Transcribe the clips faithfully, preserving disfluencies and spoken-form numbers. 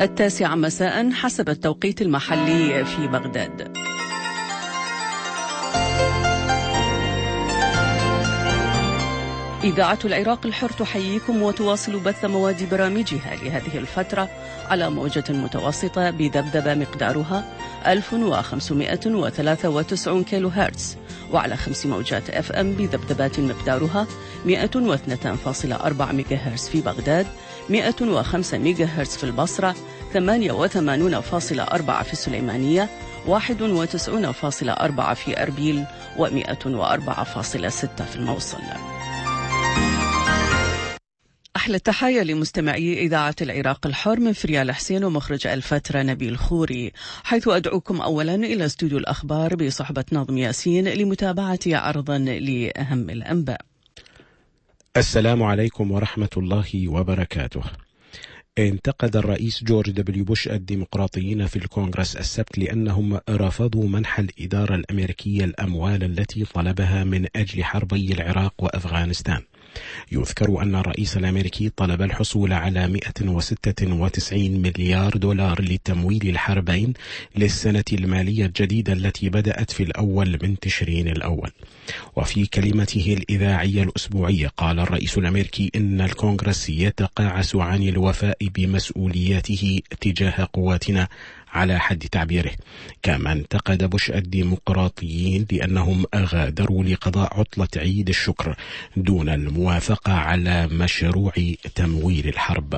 التاسعة مساء حسب التوقيت المحلي في بغداد. إذاعة العراق الحر تحييكم وتواصل بث مواد برامجها لهذه الفترة على موجة متوسطة بذبذبة مقدارها ألف وخمسمائة وثلاثة وتسعين كيلو هرتز، وعلى خمس موجات اف ام بذبذبات مقدارها مائة واثنين فاصلة أربعة ميجا هرتز في بغداد، مائة وخمسة ميجا هرتز في البصرة، ثمانية وثمانين فاصلة أربعة في السليمانية، واحد وتسعين فاصلة أربعة في أربيل، ومائة وأربعة فاصلة ستة في الموصل. أحلى التحايا لمستمعي إذاعة العراق الحر من فريال حسين ومخرج الفترة نبيل خوري، حيث أدعوكم أولا إلى استوديو الأخبار بصحبة ناظم ياسين لمتابعة عرضا لأهم الأنباء. السلام عليكم ورحمة الله وبركاته. انتقد الرئيس جورج دبليو بوش الديمقراطيين في الكونغرس السبت لأنهم رفضوا منح الإدارة الأمريكية الأموال التي طلبها من أجل حربي العراق وأفغانستان. يذكر أن الرئيس الأمريكي طلب الحصول على مئة وستة وتسعين مليار دولار لتمويل الحربين للسنة المالية الجديدة التي بدأت في الأول من تشرين الأول. وفي كلمته الإذاعية الأسبوعية قال الرئيس الأمريكي إن الكونغرس يتقاعس عن الوفاء بمسؤولياته تجاه قواتنا على حد تعبيره. كما انتقد بوش الديمقراطيين لأنهم غادروا لقضاء عطلة عيد الشكر دون الموافقة على مشروع تمويل الحرب.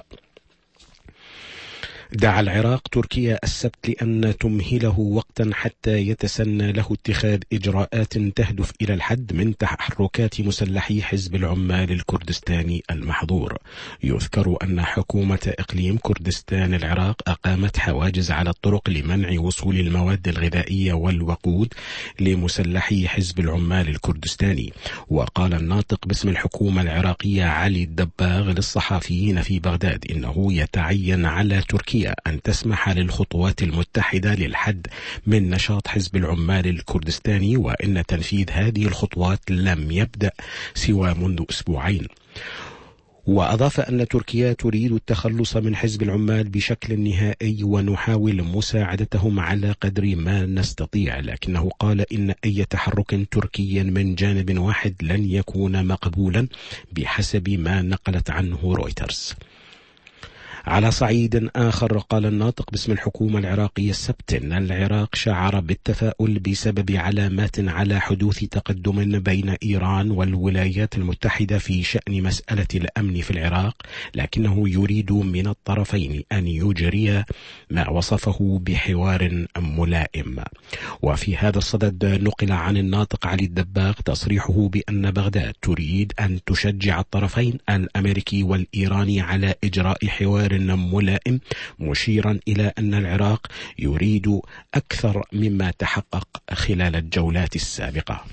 دعا العراق تركيا السبت لأن تمهله وقتا حتى يتسنى له اتخاذ إجراءات تهدف إلى الحد من تحركات مسلحي حزب العمال الكردستاني المحظور. يذكر أن حكومة إقليم كردستان العراق أقامت حواجز على الطرق لمنع وصول المواد الغذائية والوقود لمسلحي حزب العمال الكردستاني. وقال الناطق باسم الحكومة العراقية علي الدباغ للصحفيين في بغداد إنه يتعين على تركيا أن تسمح للخطوات المتحدة للحد من نشاط حزب العمال الكردستاني، وإن تنفيذ هذه الخطوات لم يبدأ سوى منذ أسبوعين. وأضاف أن تركيا تريد التخلص من حزب العمال بشكل نهائي ونحاول مساعدتهم على قدر ما نستطيع، لكنه قال إن أي تحرك تركي من جانب واحد لن يكون مقبولا بحسب ما نقلت عنه رويترز. على صعيد آخر قال الناطق باسم الحكومة العراقية السبت إن العراق شعر بالتفاؤل بسبب علامات على حدوث تقدم بين إيران والولايات المتحدة في شأن مسألة الأمن في العراق، لكنه يريد من الطرفين أن يجري ما وصفه بحوار ملائم. وفي هذا الصدد نقل عن الناطق علي الدباغ تصريحه بأن بغداد تريد أن تشجع الطرفين الأمريكي والإيراني على إجراء حوار ملائم، مشيرا إلى أن العراق يريد أكثر مما تحقق خلال الجولات السابقة.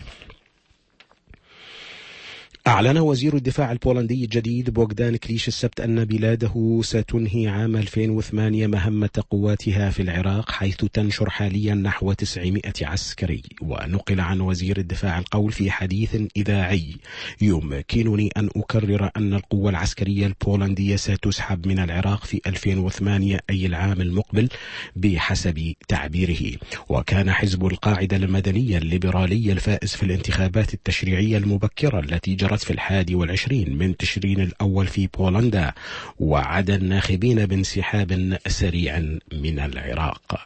أعلن وزير الدفاع البولندي الجديد بوغدان كليش السبت أن بلاده ستنهي عام ألفين وثمانية مهمة قواتها في العراق، حيث تنشر حاليا نحو تسعمائة عسكري. ونقل عن وزير الدفاع القول في حديث إذاعي: يمكنني أن أكرر أن القوة العسكرية البولندية ستسحب من العراق في ألفين وثمانية أي العام المقبل بحسب تعبيره. وكان حزب القاعدة المدنية الليبرالي الفائز في الانتخابات التشريعية المبكرة التي جرت في الحادي والعشرين من تشرين الأول في بولندا، وعد الناخبين بانسحاب سريع من العراق.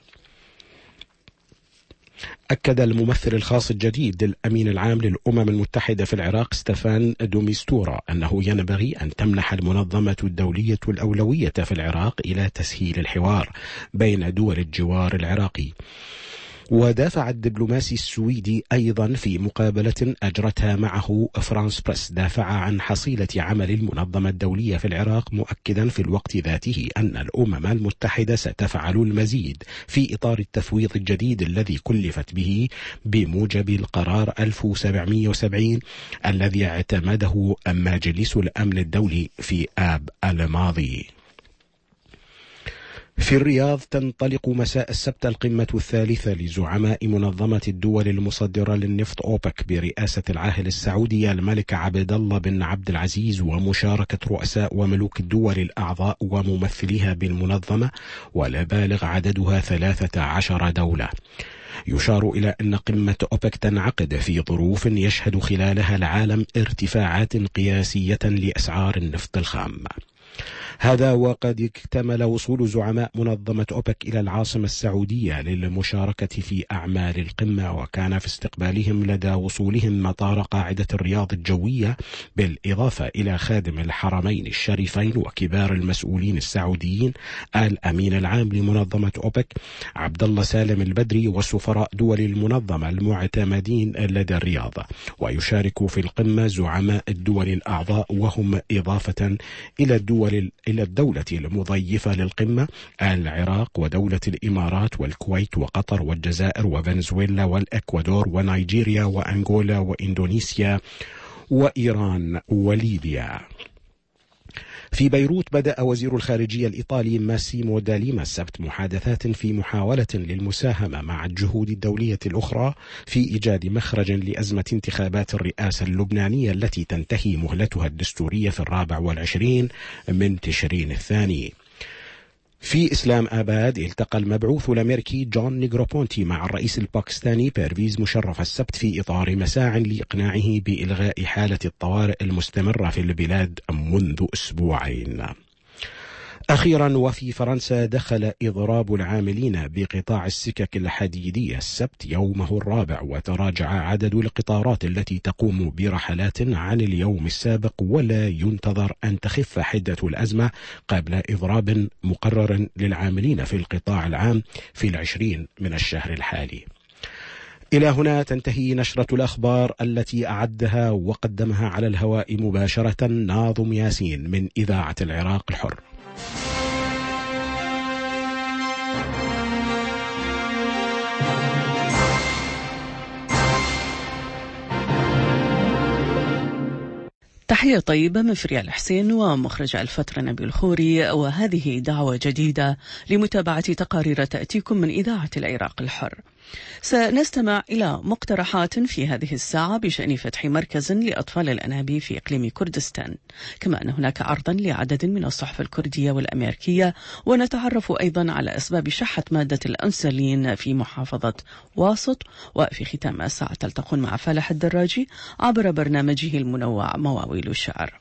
أكد الممثل الخاص الجديد للأمين العام للأمم المتحدة في العراق ستيفان دوميستورا أنه ينبغي أن تمنح المنظمة الدولية الأولوية في العراق إلى تسهيل الحوار بين دول الجوار العراقي. ودافع الدبلوماسي السويدي أيضا في مقابلة أجرتها معه فرانس بريس، دافع عن حصيلة عمل المنظمة الدولية في العراق، مؤكدا في الوقت ذاته أن الأمم المتحدة ستفعل المزيد في إطار التفويض الجديد الذي كلفت به بموجب القرار ألف وسبعمائة وسبعين الذي اعتمده مجلس الأمن الدولي في آب الماضي. في الرياض تنطلق مساء السبت القمة الثالثة لزعماء منظمة الدول المصدرة للنفط أوبك برئاسة العاهل السعودي الملك عبد الله بن عبد العزيز ومشاركة رؤساء وملوك الدول الأعضاء وممثليها بالمنظمة، ولا بالغ عددها ثلاثة عشر دولة. يشار إلى أن قمة أوبك تنعقد في ظروف يشهد خلالها العالم ارتفاعات قياسية لأسعار النفط الخام. هذا وقد اكتمل وصول زعماء منظمة أوبك إلى العاصمة السعودية للمشاركة في أعمال القمة، وكان في استقبالهم لدى وصولهم مطار قاعدة الرياض الجوية، بالإضافة إلى خادم الحرمين الشريفين وكبار المسؤولين السعوديين الأمين العام لمنظمة أوبك عبد الله سالم البدري وسفراء دول المنظمة المعتمدين لدى الرياض. ويشارك في القمة زعماء الدول الأعضاء، وهم إضافة إلى الدول إلى الدولة المضيفة للقمة العراق ودولة الإمارات والكويت وقطر والجزائر وفنزويلا والإكوادور ونيجيريا وأنغولا وإندونيسيا وإيران وليبيا. في بيروت بدأ وزير الخارجية الإيطالي ماسيمو داليما السبت محادثات في محاولة للمساهمة مع الجهود الدولية الأخرى في إيجاد مخرج لأزمة انتخابات الرئاسة اللبنانية التي تنتهي مهلتها الدستورية في الرابع والعشرين من تشرين الثاني. في إسلام آباد التقى المبعوث الأمريكي جون نيغروبونتي مع الرئيس الباكستاني بيرويز مشرف السبت في إطار مساع لإقناعه بإلغاء حالة الطوارئ المستمرة في البلاد منذ أسبوعين. أخيرا، وفي فرنسا دخل إضراب العاملين بقطاع السكك الحديدية السبت يومه الرابع، وتراجع عدد القطارات التي تقوم برحلات عن اليوم السابق، ولا ينتظر أن تخف حدة الأزمة قبل إضراب مقرر للعاملين في القطاع العام في العشرين من الشهر الحالي. إلى هنا تنتهي نشرة الأخبار التي أعدها وقدمها على الهواء مباشرة ناظم ياسين من إذاعة العراق الحر. تحية طيبة من فريال حسين ومخرج الفترة نبيل الخوري، وهذه دعوة جديدة لمتابعة تقارير تأتيكم من إذاعة العراق الحر. سنستمع إلى مقترحات في هذه الساعة بشأن فتح مركز لأطفال الأنابيب في إقليم كردستان، كما أن هناك عرضا لعدد من الصحف الكردية والأمريكية، ونتعرف أيضا على أسباب شحة مادة الأنسولين في محافظة واسط. وفي ختام الساعة تلتقون مع فالح الدراجي عبر برنامجه المنوع مواويل الشعر.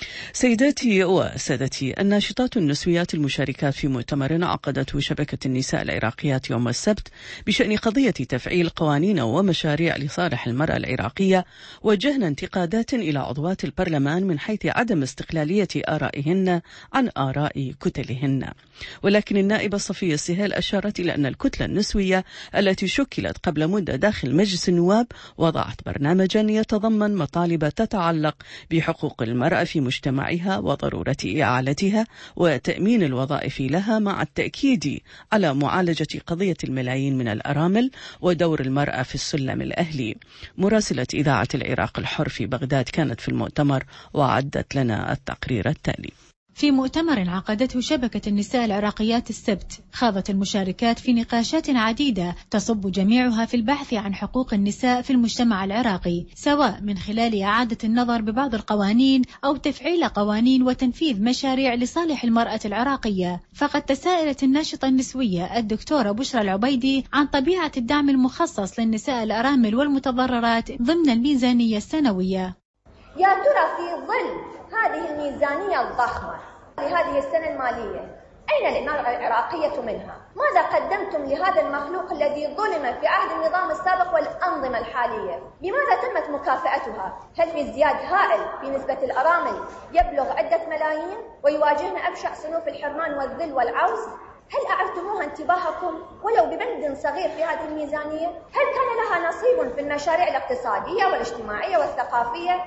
سيداتي وسادتي، الناشطات النسويات المشاركات في مؤتمر عقدته شبكة النساء العراقيات يوم السبت بشأن قضية تفعيل قوانين ومشاريع لصالح المرأة العراقية، وجهنا انتقادات إلى عضوات البرلمان من حيث عدم استقلالية آرائهن عن آراء كتلهن. ولكن النائبة صفية سهيل أشارت إلى أن الكتلة النسوية التي شكلت قبل مدة داخل مجلس النواب وضعت برنامجا يتضمن مطالب تتعلق بحقوق المرأة في مجتمعها وضرورة إعالتها وتأمين الوظائف لها، مع التأكيد على معالجة قضية الملايين من الأرامل ودور المرأة في السلم الأهلي. مراسلة إذاعة العراق الحر في بغداد كانت في المؤتمر وعدت لنا التقرير التالي. في مؤتمر عقدته شبكة النساء العراقيات السبت، خاضت المشاركات في نقاشات عديدة تصب جميعها في البحث عن حقوق النساء في المجتمع العراقي، سواء من خلال إعادة النظر ببعض القوانين أو تفعيل قوانين وتنفيذ مشاريع لصالح المرأة العراقية. فقد تساءلت الناشطة النسوية الدكتورة بشرى العبيدي عن طبيعة الدعم المخصص للنساء الأرامل والمتضررات ضمن الميزانية السنوية. يا ترى في ظل هذه الميزانية الضخمة لهذه السنة المالية أين المرأة العراقية منها؟ ماذا قدمتم لهذا المخلوق الذي ظلم في عهد النظام السابق والأنظمة الحالية؟ بماذا تمت مكافأتها؟ هل في ازدياد هائل في نسبة الأرامل يبلغ عدة ملايين ويواجهن أبشع صنوف الحرمان والذل والعوز؟ هل أعرتموها انتباهكم ولو ببند صغير في هذه الميزانية؟ هل كان لها نصيب في المشاريع الاقتصادية والاجتماعية والثقافية؟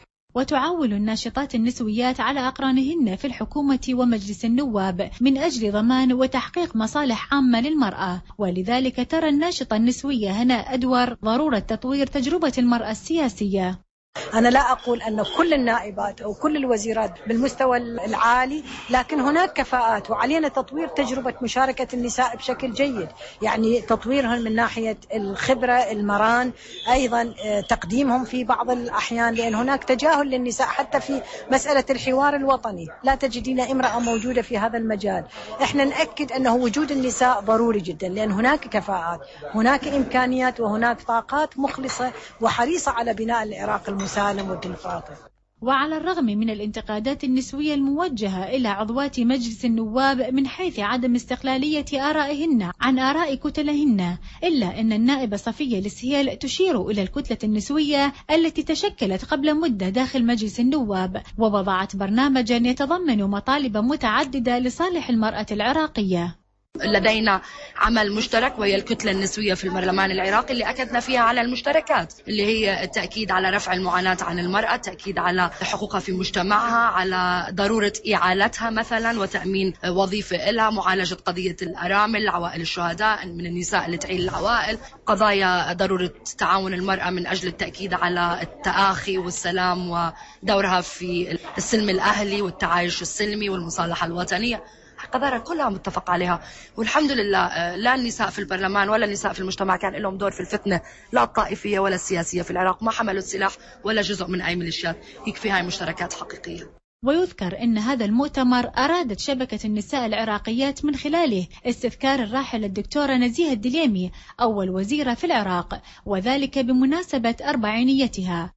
وتعول الناشطات النسويات على أقرانهن في الحكومة ومجلس النواب من أجل ضمان وتحقيق مصالح عامة للمرأة، ولذلك ترى الناشطة النسوية هناء أدور ضرورة تطوير تجربة المرأة السياسية. أنا لا أقول أن كل النائبات أو كل الوزيرات بالمستوى العالي، لكن هناك كفاءات وعلينا تطوير تجربة مشاركة النساء بشكل جيد، يعني تطويرهم من ناحية الخبرة المران، أيضا تقديمهم في بعض الأحيان، لأن هناك تجاهل للنساء حتى في مسألة الحوار الوطني، لا تجدين امرأة موجودة في هذا المجال. إحنا نأكد أنه وجود النساء ضروري جدا، لأن هناك كفاءات، هناك إمكانيات، وهناك طاقات مخلصة وحريصة على بناء العراق المسالم والديمقراطي. وعلى الرغم من الانتقادات النسوية الموجهة إلى عضوات مجلس النواب من حيث عدم استقلالية آرائهن عن آراء كتلهن، إلا أن النائبة صفية السهيل تشير إلى الكتلة النسوية التي تشكلت قبل مدة داخل مجلس النواب، ووضعت برنامجا يتضمن مطالب متعددة لصالح المرأة العراقية. لدينا عمل مشترك وهي الكتلة النسوية في البرلمان العراقي اللي أكدنا فيها على المشتركات، اللي هي التأكيد على رفع المعاناة عن المرأة، التأكيد على حقوقها في مجتمعها، على ضرورة إعالتها مثلا وتأمين وظيفة لها، معالجة قضية الأرامل، عوائل الشهداء من النساء اللي تعيل العوائل، قضايا ضرورة تعاون المرأة من أجل التأكيد على التآخي والسلام ودورها في السلم الأهلي والتعايش السلمي والمصالحة الوطنية. قضايا كلها متفق عليها، والحمد لله لا النساء في البرلمان ولا النساء في المجتمع كان لهم دور في الفتنة لا الطائفية ولا السياسية في العراق، ما حملوا السلاح ولا جزء من أي ميليشيات، يكفي هاي مشتركات حقيقية. ويذكر أن هذا المؤتمر أرادت شبكة النساء العراقيات من خلاله استذكار الراحلة الدكتورة نزيهة الدليمي أول وزيرة في العراق، وذلك بمناسبة أربعينيتها.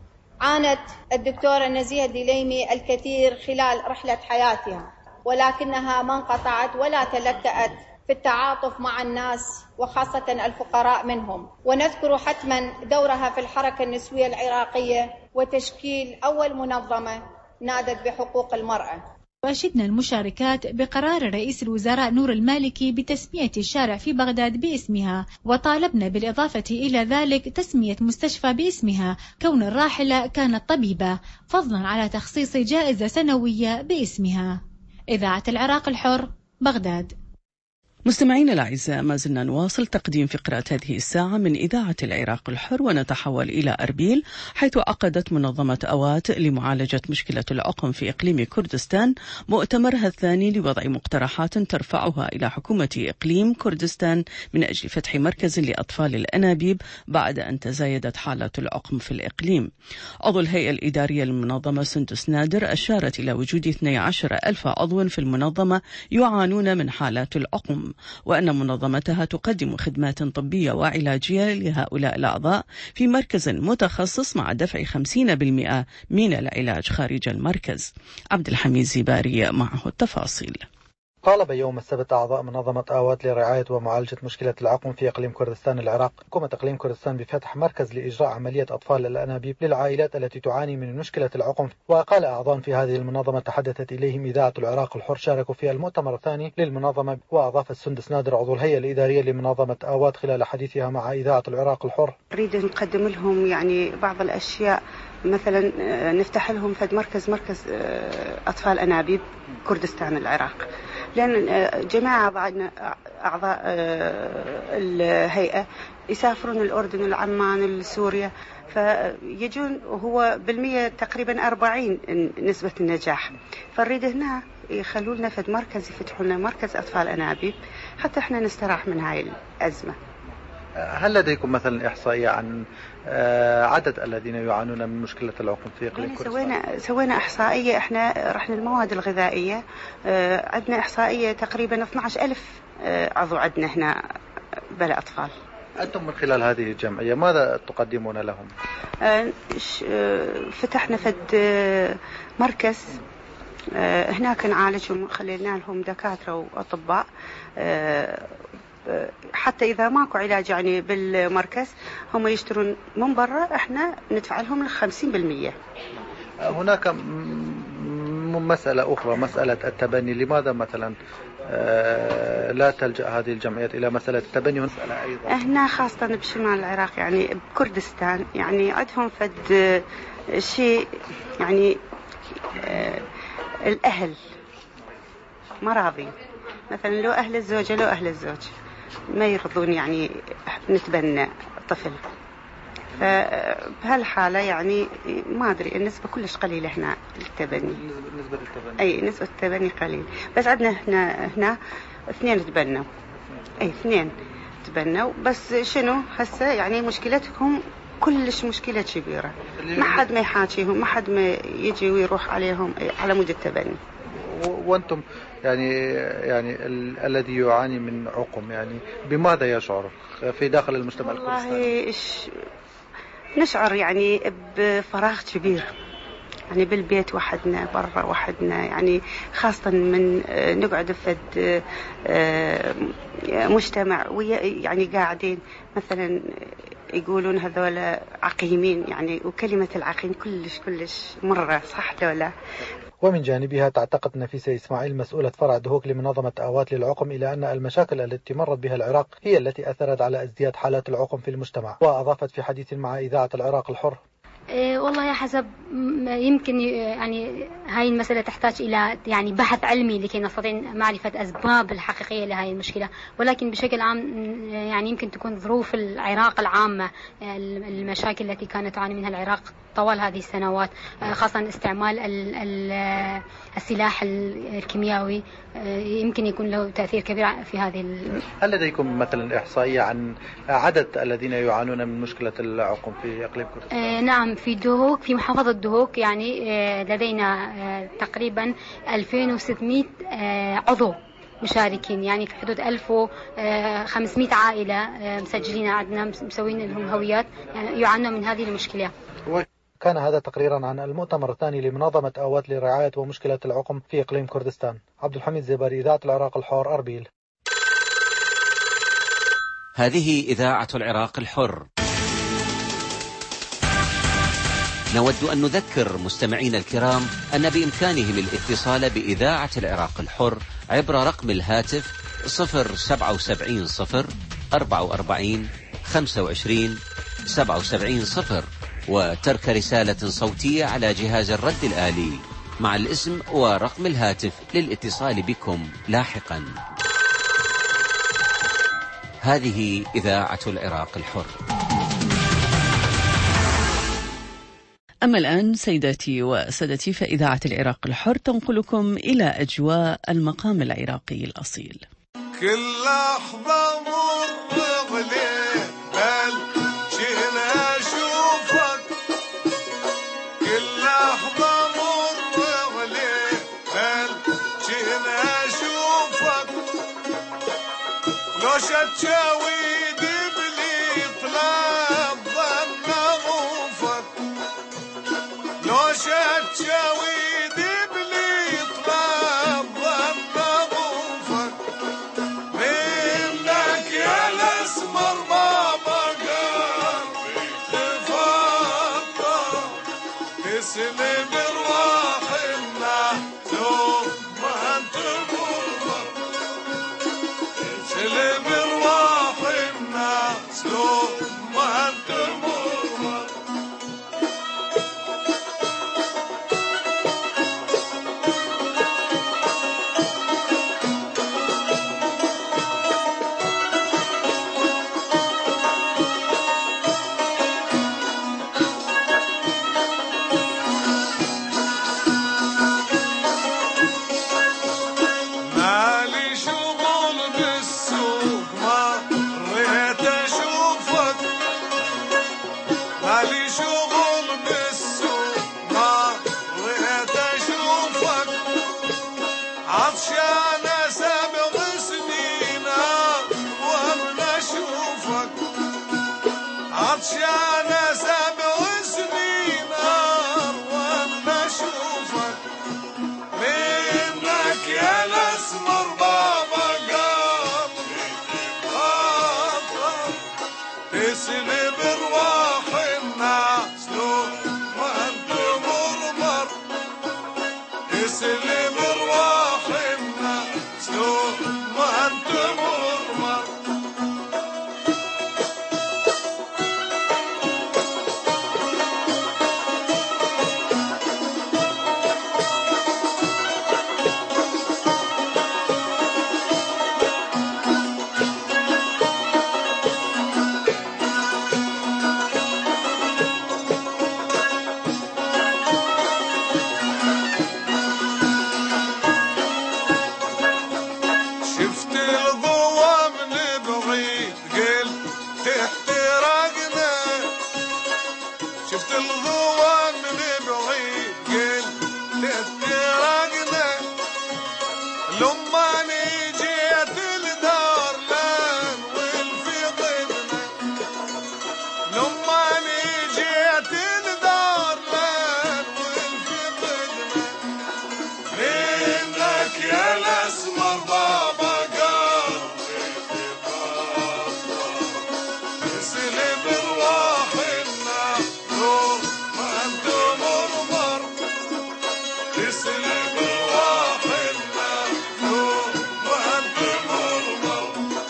عانت الدكتورة نزيهة الدليمي الكثير خلال رحلة حياتها، ولكنها ما انقطعت ولا تلكأت في التعاطف مع الناس وخاصة الفقراء منهم، ونذكر حتما دورها في الحركة النسوية العراقية وتشكيل أول منظمة نادت بحقوق المرأة. وأشدنا المشاركات بقرار رئيس الوزراء نور المالكي بتسمية الشارع في بغداد باسمها، وطالبنا بالإضافة إلى ذلك تسمية مستشفى باسمها كون الراحلة كانت طبيبة، فضلا على تخصيص جائزة سنوية باسمها. إذاعة العراق الحر، بغداد. مستمعين الأعزاء، ما زلنا نواصل تقديم فقرات هذه الساعة من إذاعة العراق الحر، ونتحول إلى أربيل حيث عقدت منظمة أوات لمعالجة مشكلة العقم في إقليم كردستان مؤتمرها الثاني لوضع مقترحات ترفعها إلى حكومة إقليم كردستان من أجل فتح مركز لأطفال الأنابيب بعد أن تزايدت حالات العقم في الإقليم. عضو الهيئة الإدارية للمنظمة سندس نادر أشارت إلى وجود اثني عشر ألف عضو في المنظمة يعانون من حالات العقم، وأن منظمتها تقدم خدمات طبية وعلاجية لهؤلاء الأعضاء في مركز متخصص مع دفع خمسين بالمئة من العلاج خارج المركز. عبد الحميد زباري معه التفاصيل. طالب يوم السبت أعضاء منظمة آوات لرعاية ومعالجة مشكلة العقم في إقليم كردستان العراق حكومة إقليم كردستان بفتح مركز لإجراء عملية أطفال الأنابيب للعائلات التي تعاني من مشكلة العقم. وقال أعضاء في هذه المنظمة تحدثت إليهم إذاعة العراق الحر شاركوا في المؤتمر الثاني للمنظمة. وأضاف السندس نادر عضو الهيئة الإدارية لمنظمة آوات خلال حديثها مع إذاعة العراق الحر: نريد نقدم لهم يعني بعض الأشياء، مثلا نفتح لهم فد مركز مركز أطفال أنابيب كردستان العراق، لأن جماعة بعضنا أعضاء الهيئة يسافرون الأردن العمان سوريا، فيجون هو بالمية تقريبا أربعين نسبة النجاح، فنريد هنا يخلوا لنا فد مركز، يفتحوا لنا مركز أطفال أنابيب حتى احنا نستراح من هاي الأزمة. هل لديكم مثلا إحصائية عن عدد الذين يعانون من مشكلة العقم في إقليم كردستان؟ سوينا سوينا إحصائية، احنا رحنا المواد الغذائية، عندنا إحصائية تقريبا اثني عشر ألف عضو عندنا هنا بلا أطفال. أنتم من خلال هذه الجمعية ماذا تقدمون لهم؟ فتحنا فد مركز هناك نعالجهم، خلينا لهم دكاترة وأطباء، حتى إذا ماكو علاج يعني بالمركز هم يشترون من برا، احنا ندفع لهم الخمسين بالمية. هناك مسألة أخرى، مسألة التبني. لماذا مثلا لا تلجأ هذه الجمعيات إلى مسألة التبني؟ مسألة أيضا هنا خاصة بشمال العراق يعني بكردستان يعني عندهم فد شيء يعني الأهل ما راضين، مثلا لو أهل الزوجة لو أهل الزوج ما يرضون يعني نتبنى طفل. فبهالحالة يعني ما أدري النسبة كلش قليلة هنا للتبني. نسبة التبني أي نسبة التبني قليل، بس عندنا هنا هنا اثنين تبنوا، أي اثنين تبنوا، بس شنو هسه يعني مشكلتهم كلش مشكلة كبيرة، ما حد ما يحاكيهم، ما حد ما يجي ويروح عليهم على مود التبني. وأنتم يعني يعني ال الذي يعاني من عقم يعني بماذا يشعر في داخل المجتمع الكردستاني؟ والله نشعر يعني بفراغ كبير، يعني بالبيت وحدنا، برا وحدنا، يعني خاصة من نقعد في مجتمع يعني قاعدين مثلا يقولون هذول عقيمين، يعني وكلمة العقيم كلش كلش مرة، صح ولا؟ ومن جانبها تعتقد نفيسة إسماعيل مسؤولة فرع دهوك لمنظمة آوات للعقم إلى أن المشاكل التي مرت بها العراق هي التي أثرت على ازدياد حالات العقم في المجتمع. وأضافت في حديث مع إذاعة العراق الحر: إيه والله حسب يمكن يعني هاي المسألة تحتاج إلى يعني بحث علمي لكي نستطيع معرفة أسباب الحقيقية لهذه المشكلة، ولكن بشكل عام يعني يمكن تكون ظروف العراق العامة، المشاكل التي كانت تعاني منها العراق طوال هذه السنوات، خاصة استعمال السلاح الكيميائي يمكن يكون له تأثير كبير في هذه. هل لديكم مثلا إحصائية عن عدد الذين يعانون من مشكلة العقم في إقليم كردستان؟ نعم، في دهوك، في محافظة دهوك يعني لدينا تقريبا ألفين وستمئة عضو مشاركين، يعني في حدود ألف وخمسمئة عائلة مسجلين عندنا، مسوين لهم هويات يعانون من هذه المشكلة. كان هذا تقريرا عن المؤتمر الثاني لمنظمة آوات لرعاية ومشكلة العقم في إقليم كردستان. عبد الحميد زباري، إذاعة العراق الحر، أربيل. هذه إذاعة العراق الحر. نود أن نذكر مستمعينا الكرام أن بإمكانهم الاتصال بإذاعة العراق الحر عبر رقم الهاتف صفر سبعة وسبعين صفر أربعة وأربعين خمسة وعشرين سبعة وسبعين صفر، وترك رسالة صوتية على جهاز الرد الآلي مع الاسم ورقم الهاتف للاتصال بكم لاحقا. هذه إذاعة العراق الحر. أما الآن سيداتي وسادتي، فإذاعة العراق الحر تنقلكم إلى أجواء المقام العراقي الأصيل. كل لحظة مر عليه بل جينا أشوفك، كل لحظة مر عليه بل جينا أشوفك، لو شتشاوي دبلي طلع ظن غوفك، لو شتشاوي دبلي طلع ظن غوفك، منك يا الاسمر ما بقى تفضل، تسلم ارواحنا لو ما انت مرمر، تسلم ارواحنا لو ما انت مرمر. مالي شغل بالسوق ما ريت اشوفك، مالي شغل بالسوق ما ريت اشوفك، عطشان سبع سنين وانا اشوفك، عطشان سبع سنين وانا اشوفك، منك يا الاسمر بابا قام خاطر، تسلم ارواح الناس لو ما انت مرمر، تسلم ارواح الناس لو لما نجيت الدار لان والفي ضدنا لما نجيت الدار لان والفي ضدنا منك يا الاسمر بابا قلبي تقطع تسلم رواحنا نور ما انت مرمر تسلم رواحنا نور ما انت مرمر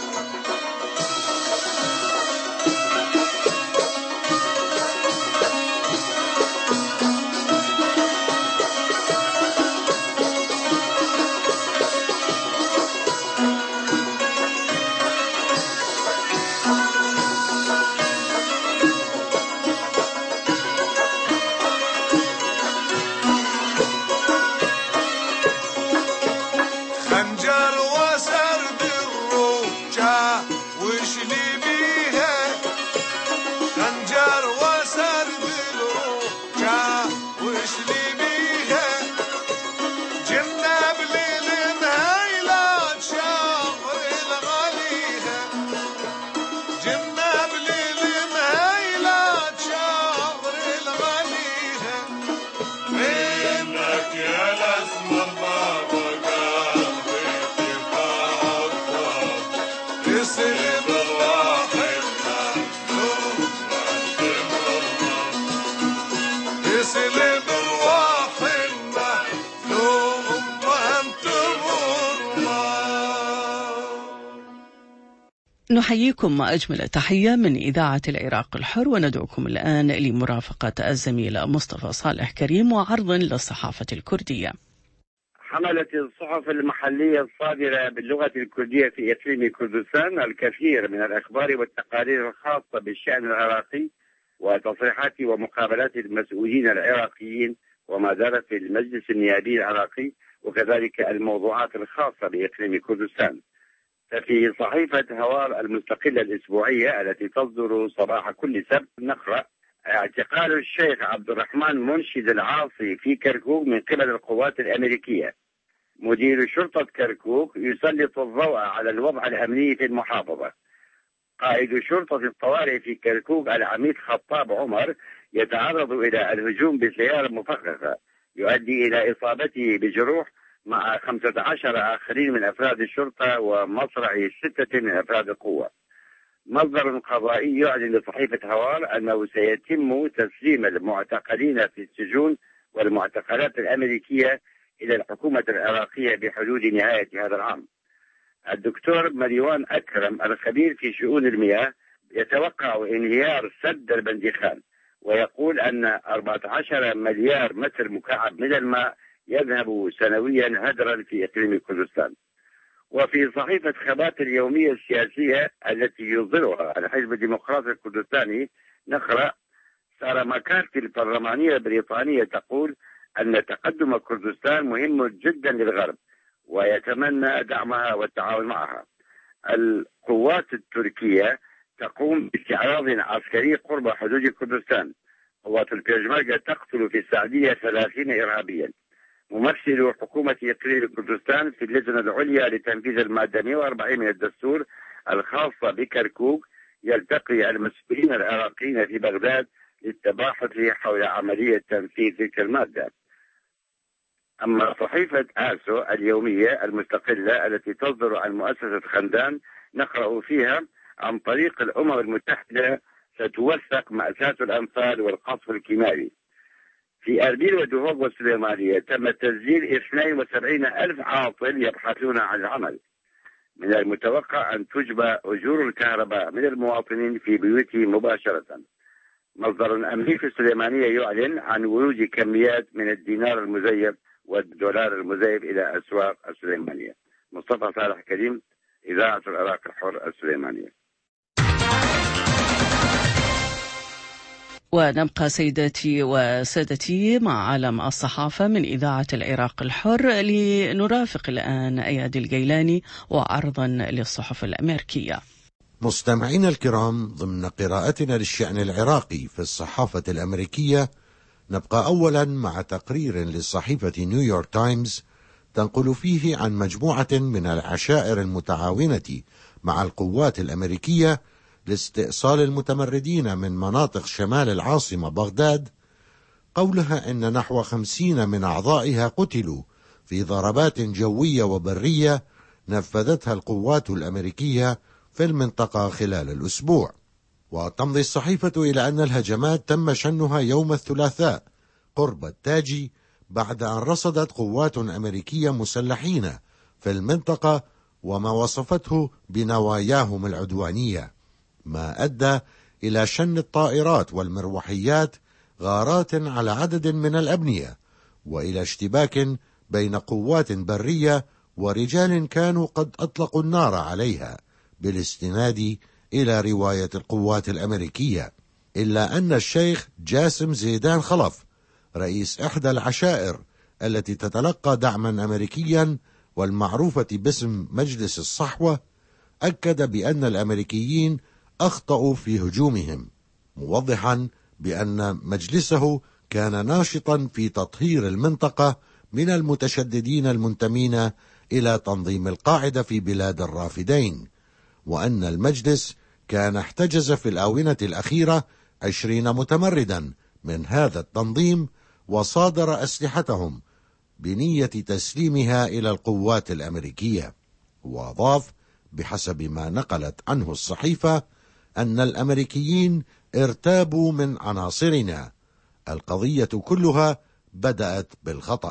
خنجر وسرد الروجة وشلي بيها خنجر وسرد الروجة وشلي بيها جنة بليل نهيلات شهر الغليها جنة بليل نهيلات شهر الغليها منك يا الاسمر بابا قلبي تقطع تسلم رواحنا نور ما انت مرمر تسلم رواحنا نور ما انت مرمر. نحييكم أجمل تحية من إذاعة العراق الحر، وندعوكم الآن لمرافقة الزميل مصطفى صالح كريم وعرض للصحافة الكردية. حملت الصحف المحلية الصادرة باللغة الكردية في إقليم كردستان الكثير من الأخبار والتقارير الخاصة بالشأن العراقي وتصريحات ومقابلات المسؤولين العراقيين وما دار في المجلس النيابي العراقي، وكذلك الموضوعات الخاصة بإقليم كردستان. ففي صحيفة هوار المستقلة الأسبوعية التي تصدر صباح كل سبت نقرأ: اعتقال الشيخ عبد الرحمن منشد العاصي في كركوك من قبل القوات الأمريكية. مدير شرطة كركوك يسلط الضوء على الوضع الأمني في المحافظة. قائد شرطة الطوارئ في كركوك العميد خطاب عمر يتعرض إلى الهجوم بسيارة مفخخة يؤدي إلى إصابته بجروح مع خمسة عشر آخرين من أفراد الشرطة ومصرع ستة من أفراد القوة. مصدر قضائي يعلن لصحيفة هوار أنه سيتم تسليم المعتقلين في السجون والمعتقلات الأمريكية إلى الحكومة العراقية بحدود نهاية هذا العام. الدكتور مريوان أكرم الخبير في شؤون المياه يتوقع انهيار سد البندخان، ويقول أن أربعة عشر مليار متر مكعب من الماء يذهب سنويا هدرا في إقليم كردستان. وفي صحيفة خبات اليومية السياسية التي يصدرها الحزب الديمقراطي الكردستاني نقرأ: سارة ماكارتي البرلمانية البريطانية تقول أن تقدم كردستان مهم جدا للغرب ويتمنى دعمها والتعاون معها. القوات التركية تقوم باستعراض عسكري قرب حدود كردستان. قوات البيشمركة تقتل في السعدية ثلاثين إرهابيا. ممثل حكومة إقليم كردستان في اللجنة العليا لتنفيذ المادة مئة وأربعين من الدستور الخاصة بكركوك يلتقي المسؤولين العراقيين في بغداد للتباحث حول عملية تنفيذ تلك المادة. أما صحيفة آسو اليومية المستقلة التي تصدر عن مؤسسة خندان نقرأ فيها: عن طريق الأمم المتحدة ستوثق مأساة الأنفال والقصف الكيماوي. في أربيل ودهوك والسليمانية تم تسجيل اثنين وسبعين ألف عاطل يبحثون عن العمل. من المتوقع أن تجبى أجور الكهرباء من المواطنين في بيوتهم مباشرة. مصدر أمني في السليمانية يعلن عن ورود كميات من الدينار المزيف والدولار المزيف إلى أسواق السليمانية. مصطفى صالح كريم، إذاعة العراق الحر السليمانية. ونبقى سيداتي وسادتي مع عالم الصحافة من إذاعة العراق الحر لنرافق الآن أيادي الجيلاني وعرضا للصحف الأمريكية. مستمعينا الكرام، ضمن قراءتنا للشأن العراقي في الصحافة الأمريكية نبقى أولا مع تقرير للصحيفة نيويورك تايمز تنقل فيه عن مجموعة من العشائر المتعاونة مع القوات الأمريكية لاستئصال المتمردين من مناطق شمال العاصمة بغداد، قولها إن نحو خمسين من أعضائها قتلوا في ضربات جوية وبرية نفذتها القوات الأمريكية في المنطقة خلال الأسبوع. وتمضي الصحيفة إلى أن الهجمات تم شنها يوم الثلاثاء قرب التاجي بعد أن رصدت قوات أمريكية مسلحين في المنطقة وما وصفته بنواياهم العدوانية، ما أدى إلى شن الطائرات والمروحيات غارات على عدد من الأبنية، وإلى اشتباك بين قوات برية ورجال كانوا قد أطلقوا النار عليها بالاستناد إلى رواية القوات الأمريكية. إلا أن الشيخ جاسم زيدان خلف رئيس إحدى العشائر التي تتلقى دعما أمريكيا والمعروفة باسم مجلس الصحوة أكد بأن الأمريكيين أخطأوا في هجومهم، موضحا بأن مجلسه كان ناشطا في تطهير المنطقة من المتشددين المنتمين إلى تنظيم القاعدة في بلاد الرافدين، وأن المجلس كان احتجز في الآونة الأخيرة عشرين متمردا من هذا التنظيم وصادر أسلحتهم بنية تسليمها إلى القوات الأمريكية. وأضاف بحسب ما نقلت عنه الصحيفة أن الأمريكيين ارتابوا من عناصرنا، القضية كلها بدأت بالخطأ.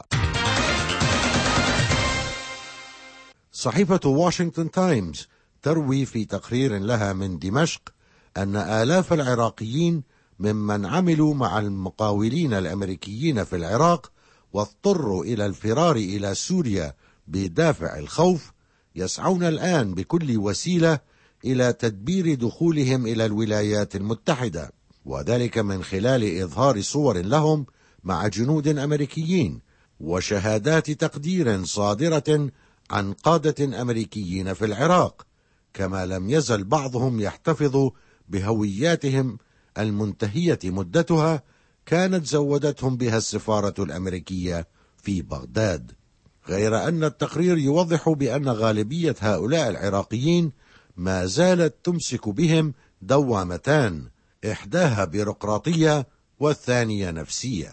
صحيفة واشنطن تايمز تروي في تقرير لها من دمشق أن آلاف العراقيين ممن عملوا مع المقاولين الأمريكيين في العراق واضطروا إلى الفرار إلى سوريا بدافع الخوف يسعون الآن بكل وسيلة إلى تدبير دخولهم إلى الولايات المتحدة، وذلك من خلال إظهار صور لهم مع جنود أمريكيين وشهادات تقدير صادرة عن قادة أمريكيين في العراق، كما لم يزل بعضهم يحتفظ بهوياتهم المنتهية مدتها كانت زودتهم بها السفارة الأمريكية في بغداد. غير أن التقرير يوضح بأن غالبية هؤلاء العراقيين ما زالت تمسك بهم دوامتان، إحداها بيروقراطية والثانية نفسية.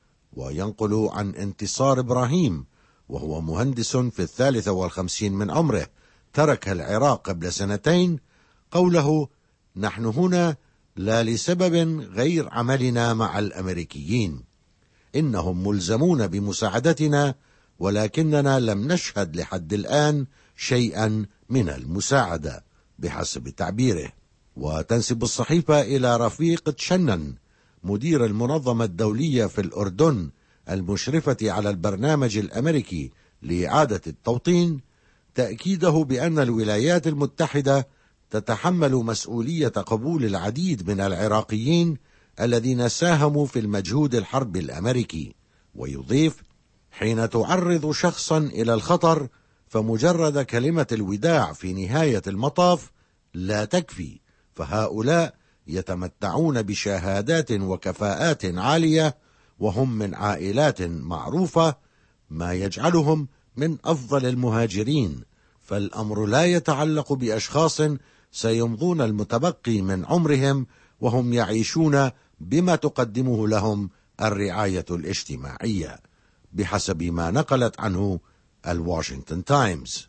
وينقل عن انتصار إبراهيم وهو مهندس في الثالثة والخمسين من عمره ترك العراق قبل سنتين قوله: نحن هنا لا لسبب غير عملنا مع الأمريكيين، إنهم ملزمون بمساعدتنا ولكننا لم نشهد لحد الآن شيئا من المساعدة بحسب تعبيره. وتنسب الصحيفة إلى رفيق تشنن مدير المنظمة الدولية في الأردن المشرفة على البرنامج الأمريكي لإعادة التوطين تأكيده بأن الولايات المتحدة تتحمل مسؤولية قبول العديد من العراقيين الذين ساهموا في المجهود الحربي الأمريكي. ويضيف: حين تعرض شخصا إلى الخطر فمجرد كلمة الوداع في نهاية المطاف لا تكفي، فهؤلاء يتمتعون بشهادات وكفاءات عالية وهم من عائلات معروفة، ما يجعلهم من أفضل المهاجرين، فالأمر لا يتعلق بأشخاص سيمضون المتبقي من عمرهم وهم يعيشون بما تقدمه لهم الرعاية الاجتماعية، بحسب ما نقلت عنه الواشنطن تايمز.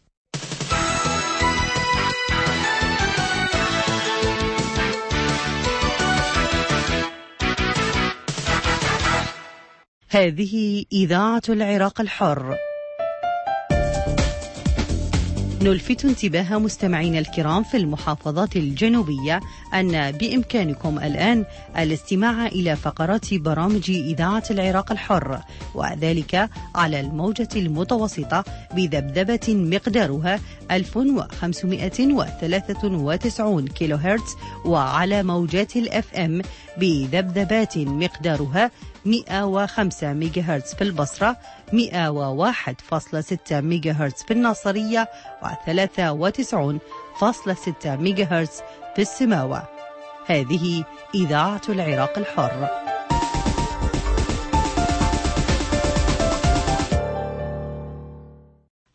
هذه إذاعة العراق الحر. نلفت انتباه مستمعينا الكرام في المحافظات الجنوبية أن بإمكانكم الآن الاستماع إلى فقرات برامج إذاعة العراق الحر، وذلك على الموجة المتوسطة بذبذبة مقدارها ألف وخمسمائة وثلاثة وتسعين كيلو هرتز، وعلى موجات الأف أم بذبذبات مقدارها مئة وخمسة ميجا هرتز في البصرة، مئة وواحد فاصلة ستة ميجا هرتز في الناصرية، وثلاثة وتسعين فاصلة ستة ميجا هرتز في السماوة. هذه إذاعة العراق الحر.